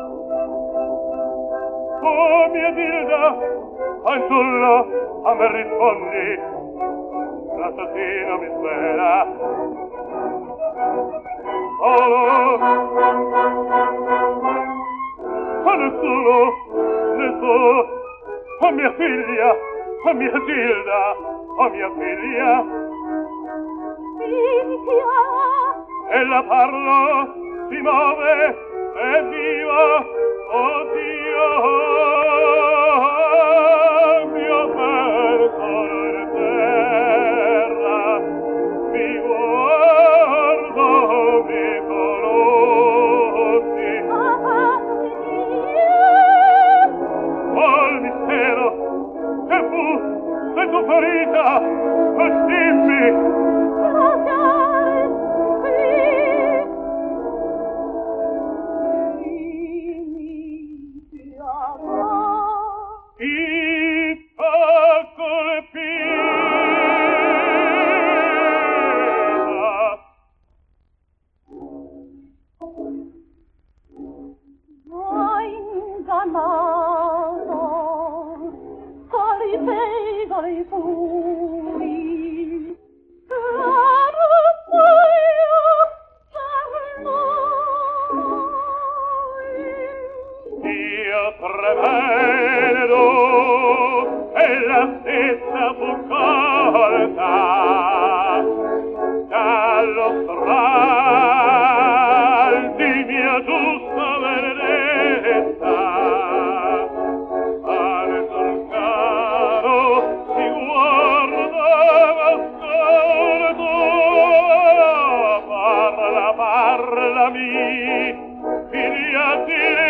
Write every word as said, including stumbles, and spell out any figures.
Oh, mia Dilda, fanciullo, a me rispondi, l'assassino mi spera. Oh, a nessuno, nessuno, a mia figlia, a mia Dilda, a mia figlia. Figlia! Ella parlo, si muove, è viva, oh Dio, mio perso in terra, mi guardo, mi conosci. Ah, Dio! Oh, il mistero, che fu, sei tu ferita, oh, dimmi. Lasciare, tremendo e la stessa fu colta dallo stral di mia giusta Benedetta. Al solcano si guardava scorto, parla, parlami, figlia di